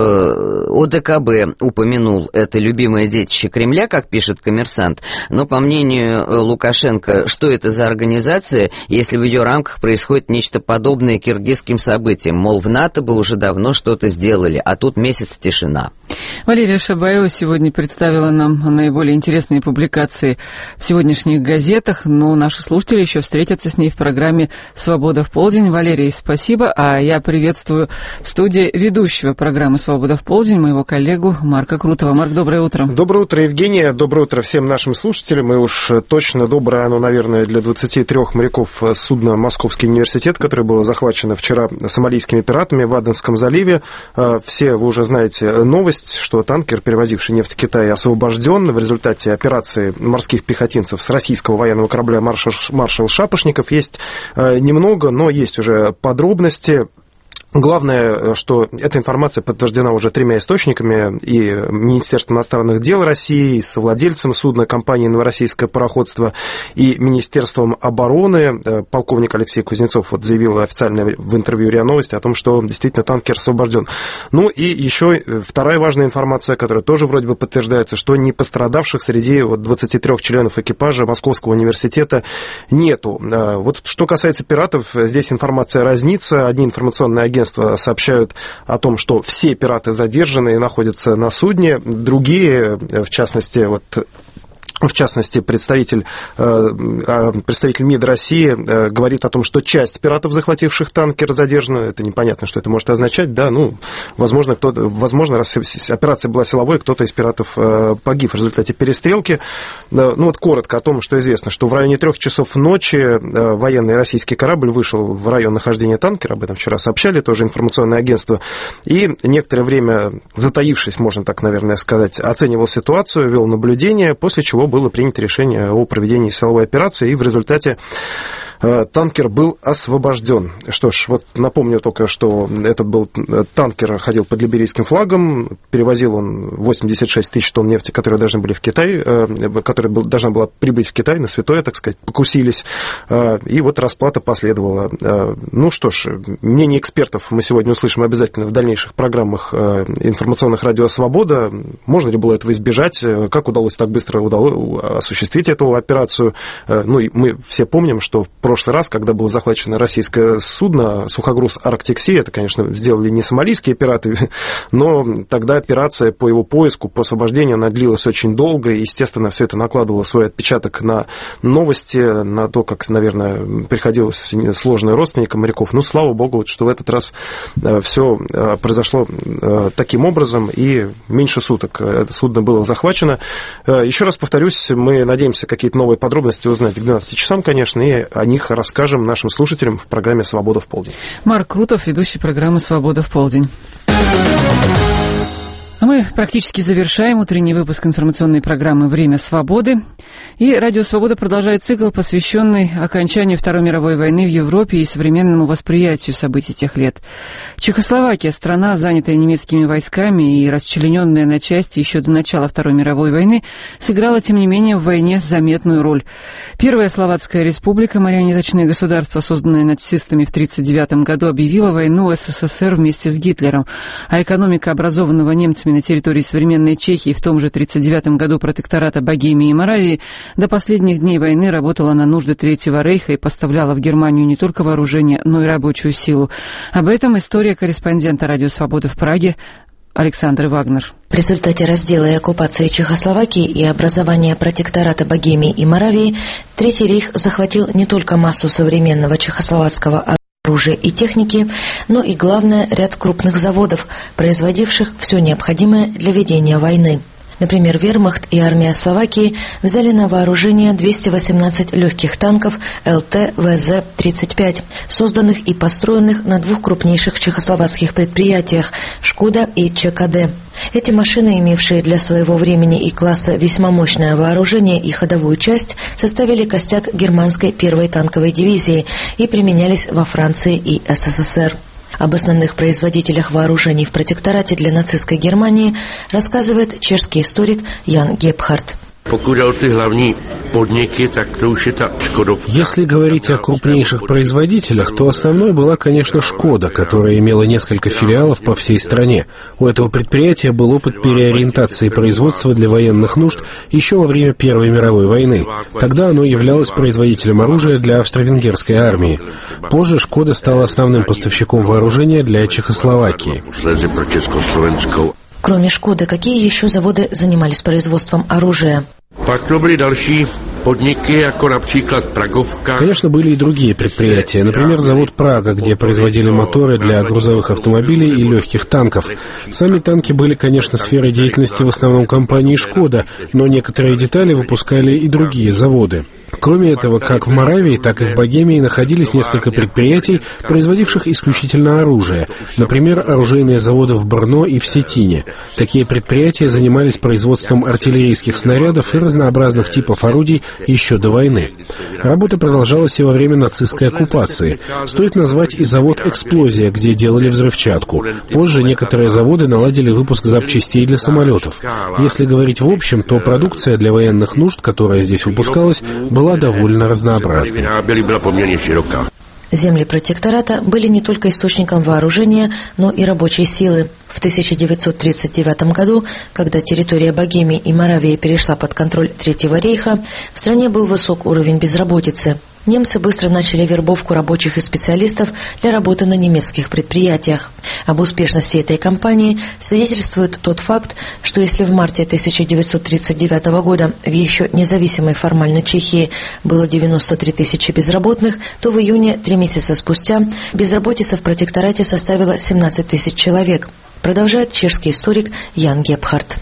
ОДКБ упомянул, это любимое детище Кремля, как пишет «Коммерсант», но по мнению Лукашенко, что это за организация, если в ее рамках происходит нечто подобное киргизским событиям, мол, в НАТО бы уже давно что-то сделали, а тут месяц тишина. Валерия Шабаева сегодня представила нам наиболее интересные публикации в сегодняшних газетах, но наши слушатели еще встретятся с ней в программе «Свобода в полдень». Валерия, спасибо, а я приветствую в студии ведущего программы «Свобода в полдень» моего коллегу Марка Крутого. Марк, доброе утро. Доброе утро, Евгения. Доброе утро всем нашим слушателям. И уж точно доброе оно, наверное, для 23 моряков судна «Московский университет», которое было захвачено вчера сомалийскими пиратами в Аденском заливе. Все вы уже знаете новость, что танкер, перевозивший нефть в Китай, освобожден в результате операции морских пехотинцев с российского военного корабля «Маршал Шапошников». Есть немного, но есть уже подробности. Главное, что эта информация подтверждена уже 3 источниками, и Министерством иностранных дел России, и совладельцем судна компании «Новороссийское пароходство», и Министерством обороны. Полковник Алексей Кузнецов вот заявил официально в интервью РИА Новости о том, что действительно танкер освобожден. Ну и еще вторая важная информация, которая тоже вроде бы подтверждается, что не пострадавших среди 23 членов экипажа Московского университета нету. Вот что касается пиратов, здесь информация разнится. Одни информационные агентства сообщают о том, что все пираты задержаны и находятся на судне. Другие, в частности, вот В частности, представитель МИД России говорит о том, что часть пиратов, захвативших танкер, задержана. Это непонятно, что это может означать. Да, возможно, раз операция была силовой, кто-то из пиратов погиб в результате перестрелки. Коротко о том, что известно, что в районе 3 часов ночи военный российский корабль вышел в район нахождения танкера, об этом вчера сообщали, тоже информационное агентство, и некоторое время, затаившись, можно так, наверное, сказать, оценивал ситуацию, вел наблюдение, после чего было принято решение о проведении силовой операции, и в результате танкер был освобожден. Что ж, напомню только, что этот был танкер, ходил под либерийским флагом, перевозил он 86 тысяч тонн нефти, которые должны были в Китай, которая должна была прибыть в Китай, на святое, так сказать, покусились, и расплата последовала. Что ж, мнение экспертов мы сегодня услышим обязательно в дальнейших программах информационных «Радио Свобода». Можно ли было этого избежать? Как удалось так быстро осуществить эту операцию? И мы все помним, что в прошлый раз, когда было захвачено российское судно, сухогруз Arctic Sea, это, конечно, сделали не сомалийские пираты, но тогда операция по его поиску, по освобождению, она длилась очень долго, и, естественно, все это накладывало свой отпечаток на новости, на то, как, наверное, приходилось сложно родственникам моряков. Слава богу, что в этот раз все произошло таким образом, и меньше суток это судно было захвачено. Еще раз повторюсь, мы надеемся какие-то новые подробности узнать к 12 часам, конечно, и о них расскажем нашим слушателям в программе «Свобода в полдень». Марк Крутов, ведущий программы «Свобода в полдень». А мы практически завершаем утренний выпуск информационной программы «Время свободы». И «Радио Свобода» продолжает цикл, посвященный окончанию Второй мировой войны в Европе и современному восприятию событий тех лет. Чехословакия, страна, занятая немецкими войсками и расчлененная на части еще до начала Второй мировой войны, сыграла, тем не менее, в войне заметную роль. Первая Словацкая республика, марионеточное государство, созданное нацистами в 1939 году, объявила войну СССР вместе с Гитлером, а экономика образованного немцами на территории современной Чехии в том же 1939 году протектората Богемии и Моравии до последних дней войны работала на нужды Третьего Рейха и поставляла в Германию не только вооружение, но и рабочую силу. Об этом история корреспондента «Радио Свобода» в Праге Александры Вагнер. В результате раздела и оккупации Чехословакии и образования протектората Богемии и Моравии Третий Рейх захватил не только массу современного чехословацкого оружия и техники, но и, главное, ряд крупных заводов, производивших все необходимое для ведения войны. Например, Вермахт и армия Словакии взяли на вооружение 218 легких танков ЛТ ВЗ-35, созданных и построенных на двух крупнейших чехословацких предприятиях «Шкода» и ЧКД. Эти машины, имевшие для своего времени и класса весьма мощное вооружение и ходовую часть, составили костяк германской первой танковой дивизии и применялись во Франции и СССР. Об основных производителях вооружений в протекторате для нацистской Германии рассказывает чешский историк Ян Гебхард. Если говорить о крупнейших производителях, то основной была, конечно, «Шкода», которая имела несколько филиалов по всей стране. У этого предприятия был опыт переориентации производства для военных нужд еще во время Первой мировой войны. Тогда оно являлось производителем оружия для австро-венгерской армии. Позже «Шкода» стала основным поставщиком вооружения для Чехословакии. Кроме «Шкоды», какие еще заводы занимались производством оружия? Конечно, были и другие предприятия. Например, завод «Прага», где производили моторы для грузовых автомобилей и легких танков. Сами танки были, конечно, сферой деятельности в основном компании «Шкода», но некоторые детали выпускали и другие заводы. Кроме этого, как в Моравии, так и в Богемии находились несколько предприятий, производивших исключительно оружие. Например, оружейные заводы в Брно и в Сетине. Такие предприятия занимались производством артиллерийских снарядов и разнообразных типов орудий еще до войны. Работа продолжалась и во время нацистской оккупации. Стоит назвать и завод «Эксплозия», где делали взрывчатку. Позже некоторые заводы наладили выпуск запчастей для самолетов. Если говорить в общем, то продукция для военных нужд, которая здесь выпускалась, была довольно разнообразной. Земли протектората были не только источником вооружения, но и рабочей силы. В 1939 году, когда территория Богемии и Моравии перешла под контроль Третьего рейха, в стране был высок уровень безработицы. немцы быстро начали вербовку рабочих и специалистов для работы на немецких предприятиях. Об успешности этой кампании свидетельствует тот факт, что если в марте 1939 года в еще независимой формально Чехии было 93 тысячи безработных, то в июне, 3 месяца спустя, безработица в протекторате составила 17 тысяч человек, продолжает чешский историк Ян Гебхард.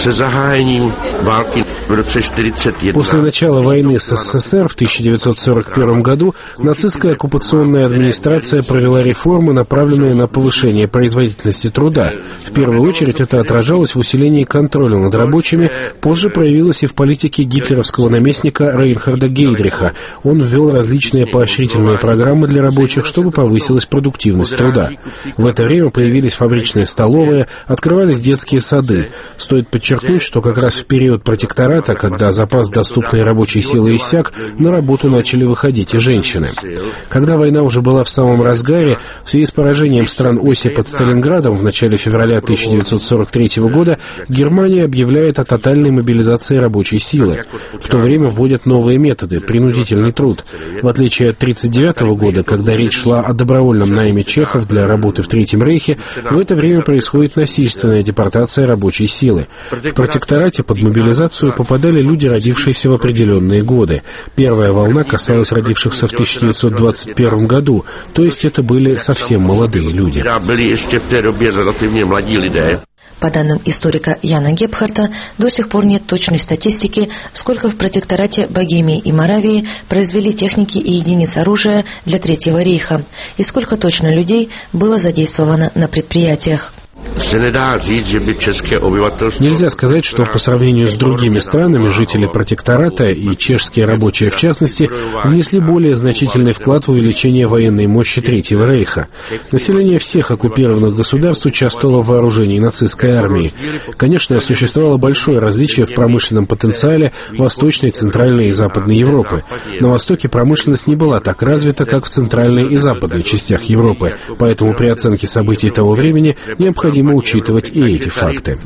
После начала войны с СССР в 1941 году нацистская оккупационная администрация провела реформы, направленные на повышение производительности труда. В первую очередь это отражалось в усилении контроля над рабочими, позже проявилось и в политике гитлеровского наместника Рейнхарда Гейдриха. Он ввел различные поощрительные программы для рабочих, чтобы повысилась продуктивность труда. В это время появились фабричные столовые, открывались детские сады. Стоит подчеркнуть, что как раз в период протектората, когда запас доступной рабочей силы иссяк, на работу начали выходить и женщины. Когда война уже была в самом разгаре, в связи с поражением стран оси под Сталинградом в начале февраля 1943 года, Германия объявляет о тотальной мобилизации рабочей силы. В то время вводят новые методы, принудительный труд. В отличие от 1939 года, когда речь шла о добровольном найме чехов для работы в Третьем Рейхе, в это время происходит насильственная депортация рабочей силы. В протекторате под мобилизацию попадали люди, родившиеся в определенные годы. Первая волна касалась родившихся в 1921 году, то есть это были совсем молодые люди. По данным историка Яна Гебхарта, до сих пор нет точной статистики, сколько в протекторате Богемии и Моравии произвели техники и единиц оружия для Третьего рейха, и сколько точно людей было задействовано на предприятиях. Нельзя сказать, что по сравнению с другими странами жители протектората и чешские рабочие в частности внесли более значительный вклад в увеличение военной мощи Третьего Рейха. Население всех оккупированных государств участвовало в вооружении нацистской армии. Конечно, существовало большое различие в промышленном потенциале Восточной, Центральной и Западной Европы. На Востоке промышленность не была так развита, как в Центральной и Западной частях Европы, поэтому при оценке событий того времени необходимо учитывать и эти факты.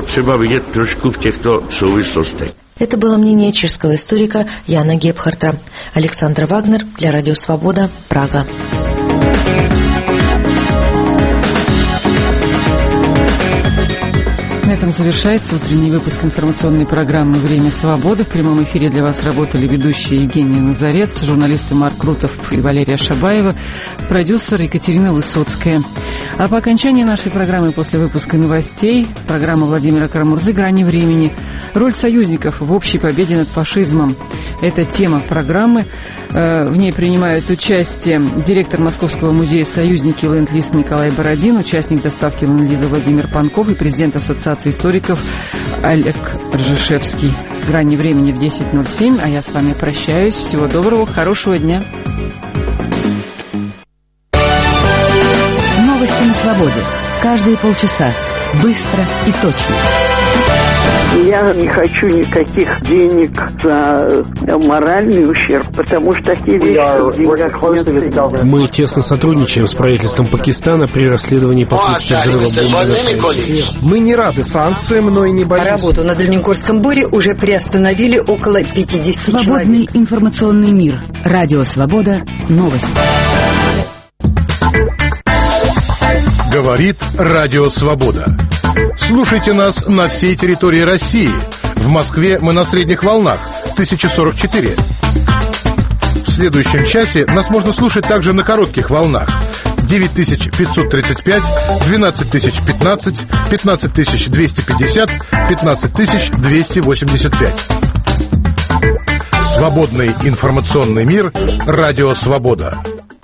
Это было мнение чешского историка Яна Гебхарта. Александра Вагнер для Радио Свобода, Прага. На этом завершается утренний выпуск информационной программы «Время свободы». В прямом эфире для вас работали ведущие Евгения Назарец, журналисты Марк Крутов и Валерия Шабаева, продюсер Екатерина Высоцкая. А по окончании нашей программы после выпуска новостей программа Владимира Карамурзы «Грани времени». Роль союзников в общей победе над фашизмом. Это тема программы. В ней принимают участие директор Московского музея «Союзники» Ленд-Лиз Николай Бородин, участник доставки Ленд-Лиза Владимир Панков и президент Ассоциации историков Олег Ржешевский. «Грани времени» в 10:07, а я с вами прощаюсь. Всего доброго, хорошего дня. Новости на свободе. Каждые полчаса. Быстро и точно. Я не хочу никаких денег за моральный ущерб, потому что такие вещи... Мы тесно сотрудничаем с правительством Пакистана при расследовании попытки взрыва бомбы. Мы не рады санкциям, но и не боимся. Работу на Дальнегорском Боре уже приостановили около 50 человек. Свободный информационный мир. Радио Свобода. Новости. Говорит Радио Свобода. Слушайте нас на всей территории России. В Москве мы на средних волнах 1044. В следующем часе нас можно слушать также на коротких волнах 9535, 12015, 15250, 15285. Свободный информационный мир. Радио Свобода.